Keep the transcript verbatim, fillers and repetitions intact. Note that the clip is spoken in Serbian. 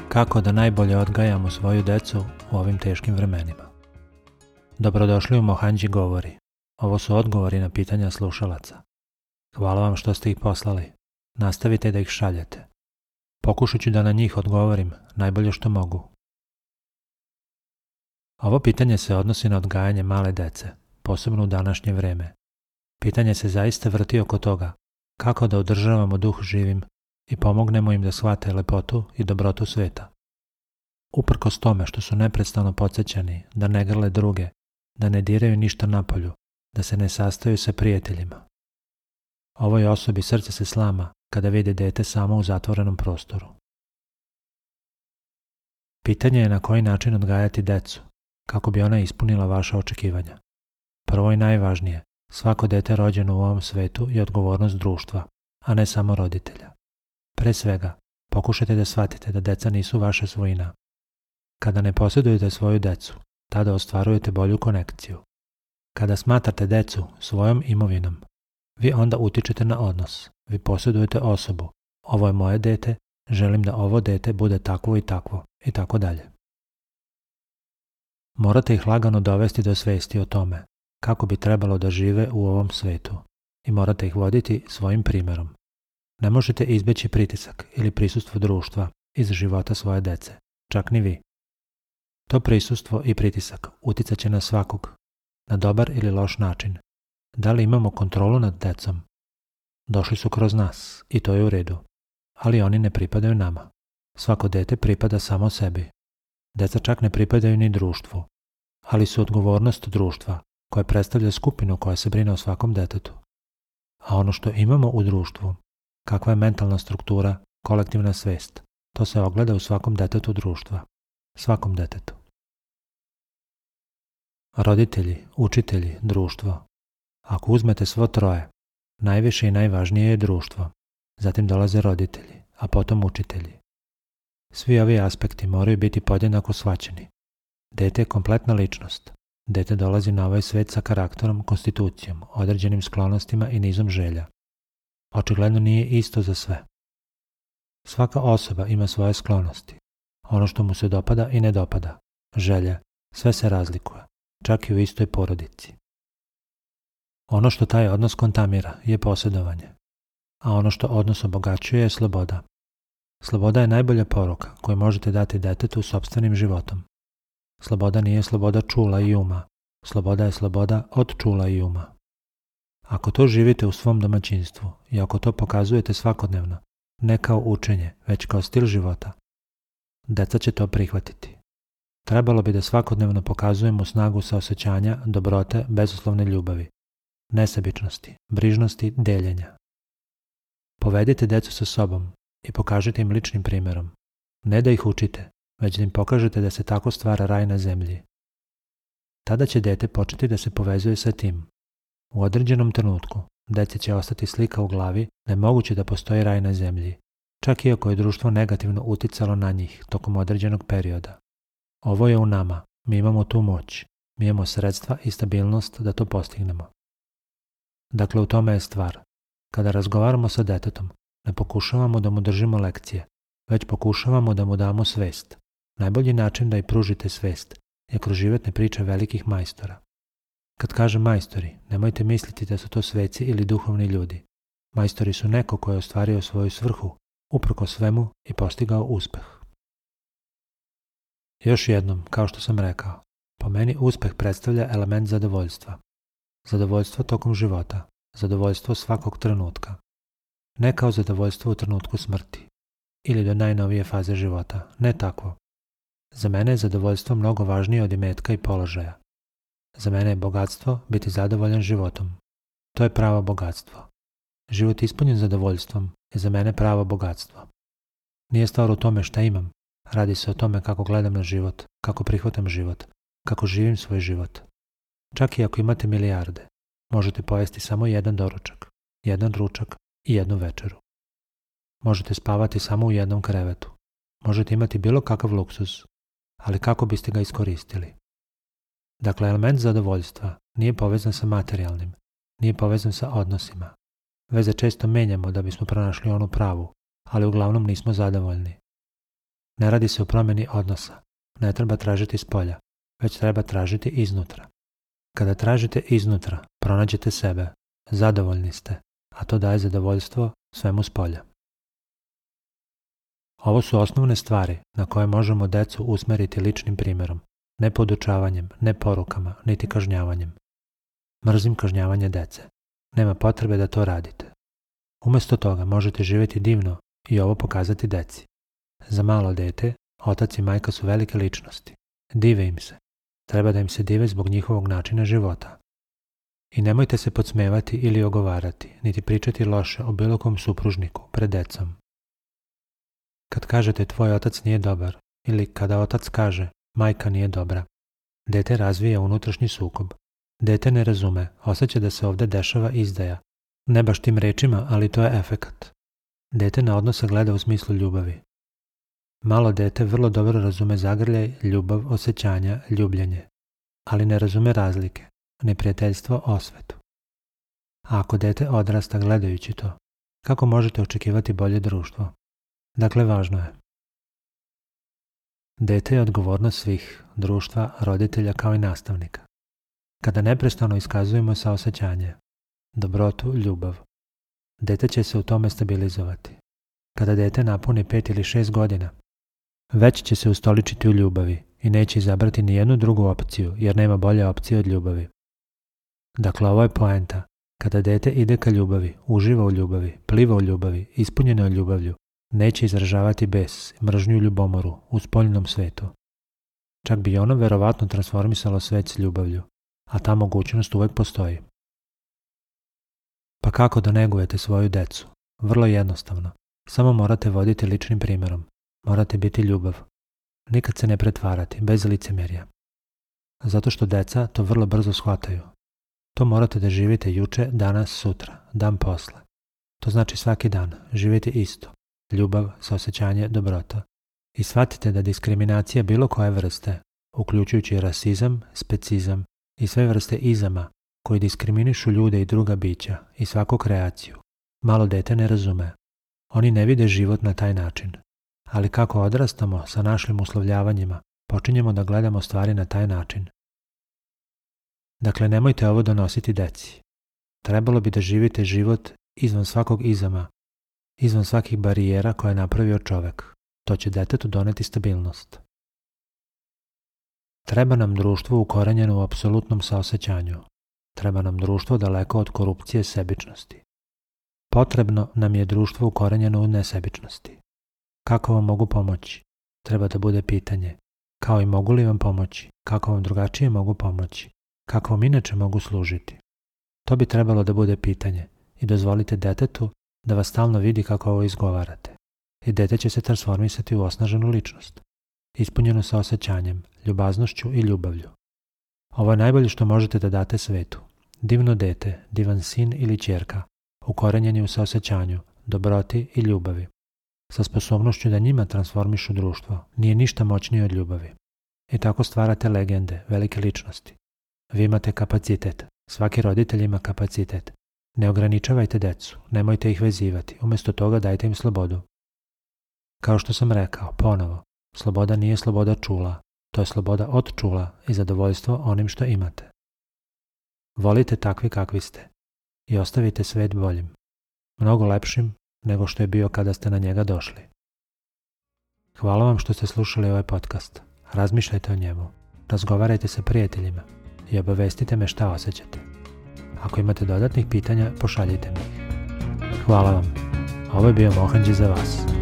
Kako da najbolje odgajamo svoju decu u ovim teškim vremenima. Dobrodošli u Mohanđi govori. Ovo su odgovori na pitanja slušalaca. Hvala vam što ste ih poslali. Nastavite da ih šaljete. Pokušat ću da na njih odgovorim najbolje što mogu. Ovo pitanje se odnosi na odgajanje male dece, posebno u današnje vreme. Pitanje se zaista vrti oko toga kako da održavamo duh živim i pomognemo im da shvate lepotu i dobrotu sveta. Uprkos tome što su neprestano podsjećani da ne grle druge, da ne diraju ništa napolju, da se ne sastaju sa prijateljima. Ovoj osobi srce se slama kada vidi dete samo u zatvorenom prostoru. Pitanje je na koji način odgajati decu, kako bi ona ispunila vaša očekivanja. Prvo i najvažnije, svako dete rođeno u ovom svetu je odgovornost društva, a ne samo roditelja. Pre svega, pokušajte da shvatite da deca nisu vaša svojina. Kada ne posjedujete svoju decu, tada ostvarujete bolju konekciju. Kada smatrate decu svojom imovinom, vi onda utičete na odnos, vi posjedujete osobu. Ovo je moje dete, želim da ovo dete bude takvo i takvo, i tako dalje. Morate ih lagano dovesti do svesti o tome kako bi trebalo da žive u ovom svetu i morate ih voditi svojim primjerom. Ne možete izbjeći pritisak ili prisustvo društva iz života svoje dece, čak ni vi. To prisustvo i pritisak uticat će na svakog, na dobar ili loš način. Da li imamo kontrolu nad decom? Došli su kroz nas i to je u redu, ali oni ne pripadaju nama. Svako dete pripada samo sebi. Deca čak ne pripadaju ni društvu, ali su odgovornost društva koje predstavlja skupinu koja se brine o svakom detetu. A ono što imamo u društvu, kakva je mentalna struktura, kolektivna svest, to se ogleda u svakom detetu društva, svakom detetu. Roditelji, učitelji, društvo. Ako uzmete svo troje, najviše i najvažnije je društvo, zatim dolaze roditelji, a potom učitelji. Svi ovi aspekti moraju biti podjednako shvaćeni. Dete je kompletna ličnost. Dete dolazi na ovaj svet sa karakterom, konstitucijom, određenim sklonostima i nizom želja. Očigledno nije isto za sve. Svaka osoba ima svoje sklonosti. Ono što mu se dopada i ne dopada, želje, sve se razlikuje, čak i u istoj porodici. Ono što taj odnos kontamira je posjedovanje, a ono što odnos obogaćuje je sloboda. Sloboda je najbolja poruka koju možete dati detetu sopstvenim životom. Sloboda nije sloboda čula i uma, sloboda je sloboda od čula i uma. Ako to živite u svom domaćinstvu i ako to pokazujete svakodnevno, ne kao učenje, već kao stil života, deca će to prihvatiti. Trebalo bi da svakodnevno pokazujemo snagu saosećanja, dobrote, bezuslovne ljubavi, nesebičnosti, brižnosti, deljenja. Povedite decu sa sobom i pokažite im ličnim primjerom. Ne da ih učite, već da im pokažete da se tako stvara raj na zemlji. Tada će dete početi da se povezuje sa tim. U određenom trenutku deci će ostati slika u glavi da je moguće da postoji raj na zemlji, čak i ako je društvo negativno uticalo na njih tokom određenog perioda. Ovo je u nama, mi imamo tu moć, mi imamo sredstva i stabilnost da to postignemo. Dakle, u tome je stvar. Kada razgovaramo sa detetom, ne pokušavamo da mu držimo lekcije, već pokušavamo da mu damo svest. Najbolji način da i pružite svest je kroz životne priče velikih majstora. Kad kažem majstori, nemojte misliti da su to sveci ili duhovni ljudi. Majstori su neko ko je ostvario svoju svrhu, uprkos svemu i postigao uspeh. Još jednom, kao što sam rekao, po meni uspeh predstavlja element zadovoljstva. Zadovoljstvo tokom života, zadovoljstvo svakog trenutka. Ne kao zadovoljstvo u trenutku smrti ili do najnovije faze života, ne takvo. Za mene je zadovoljstvo mnogo važnije od imetka i položaja. Za mene je bogatstvo biti zadovoljan životom. To je pravo bogatstvo. Život ispunjen zadovoljstvom je za mene pravo bogatstvo. Nije stvar u tome šta imam, radi se o tome kako gledam na život, kako prihvatam život, kako živim svoj život. Čak i ako imate milijarde, možete pojesti samo jedan doručak, jedan ručak i jednu večeru. Možete spavati samo u jednom krevetu. Možete imati bilo kakav luksuz, ali kako biste ga iskoristili? Dakle, element zadovoljstva nije povezan sa materijalnim, nije povezan sa odnosima. Veze često menjamo da bismo pronašli onu pravu, ali uglavnom nismo zadovoljni. Ne radi se o promjeni odnosa. Ne treba tražiti s polja, već treba tražiti iznutra. Kada tražite iznutra, pronađete sebe, zadovoljni ste, a to daje zadovoljstvo svemu s polja. Ovo su osnovne stvari na koje možemo decu usmeriti ličnim primjerom, ne podučavanjem, ne porukama, niti kažnjavanjem. Mrzim kažnjavanje dece. Nema potrebe da to radite. Umjesto toga možete živjeti divno i ovo pokazati deci. Za malo dete, otac i majka su velike ličnosti. Dive im se. Treba da im se dive zbog njihovog načina života. I nemojte se podsmevati ili ogovarati, niti pričati loše o bilo kom supružniku pred decom. Kad kažete tvoj otac nije dobar, ili kada otac kaže majka nije dobra, dete razvija unutrašnji sukob. Dete ne razume, osjeća da se ovdje dešava izdaja. Ne baš tim rečima, ali to je efekat. Dete na odnose gleda u smislu ljubavi. Malo dete vrlo dobro razume zagrljaj, ljubav, osjećanja, ljubljenje, ali ne razume razlike, neprijateljstvo, osvetu. A ako dete odrasta gledajući to, kako možete očekivati bolje društvo? Dakle, važno je. Dete je odgovornost svih, društva, roditelja kao i nastavnika. Kada neprestano iskazujemo saosećanje, dobrotu, ljubav, dete će se u tome stabilizovati. Kada dete napuni pet ili šest godina, već će se ustoličiti u ljubavi i neće izabrati ni jednu drugu opciju, jer nema bolje opcije od ljubavi. Dakle, ovo je poenta. Kada dete ide ka ljubavi, uživa u ljubavi, pliva u ljubavi, ispunjeno je ljubavlju, neće izražavati bes, mržnju i ljubomoru u spoljnom svetu. Čak bi ono verovatno transformisalo svet s ljubavlju, a ta mogućnost uvek postoji. Pa kako da negujete svoju decu? Vrlo jednostavno. Samo morate voditi ličnim primjerom. Morate biti ljubav. Nikad se ne pretvarati, bez licemjerja. Zato što deca to vrlo brzo shvataju. To morate da živite juče, danas, sutra, dan posle. To znači svaki dan, živite isto. Ljubav, saosećanje, dobrota. I shvatite da diskriminacija bilo koje vrste, uključujući rasizam, specizam i sve vrste izama koji diskriminišu ljude i druga bića i svaku kreaciju, malo dete ne razume. Oni ne vide život na taj način. Ali kako odrastamo sa našim uslovljavanjima, počinjemo da gledamo stvari na taj način. Dakle, nemojte ovo donositi deci. Trebalo bi da živite život izvan svakog izama, izvan svakih barijera koje je napravio čovek. To će detetu doneti stabilnost. Treba nam društvo ukorenjeno u apsolutnom saosećanju. Treba nam društvo daleko od korupcije i sebičnosti. Potrebno nam je društvo ukorenjeno u nesebičnosti. Kako vam mogu pomoći? Treba da bude pitanje. Kao i mogu li vam pomoći? Kako vam drugačije mogu pomoći? Kako vam inače mogu služiti? To bi trebalo da bude pitanje i dozvolite detetu da vas stalno vidi kako ovo izgovarate. I dete će se transformisati u osnaženu ličnost, ispunjenu sa osjećanjem, ljubaznošću i ljubavlju. Ovo je najbolje što možete da date svetu. Divno dete, divan sin ili ćerka, ukorenjeni u saosećanju, dobroti i ljubavi, sa sposobnošću da njima transformišu društvo, nije ništa moćnije od ljubavi. I tako stvarate legende, velike ličnosti. Vi imate kapacitet, svaki roditelj ima kapacitet. Ne ograničavajte decu, nemojte ih vezivati, umjesto toga dajte im slobodu. Kao što sam rekao, ponovo, sloboda nije sloboda čula, to je sloboda od čula i zadovoljstvo onim što imate. Volite takvi kakvi ste i ostavite svet boljim, mnogo lepšim nego što je bio kada ste na njega došli. Hvala vam što ste slušali ovaj podcast. Razmišljajte o njemu, razgovarajte sa prijateljima i obavestite me šta osjećate. Ako imate dodatnih pitanja, pošaljite mi ih. Hvala vam. Ovo je bio Mohanđi za vas.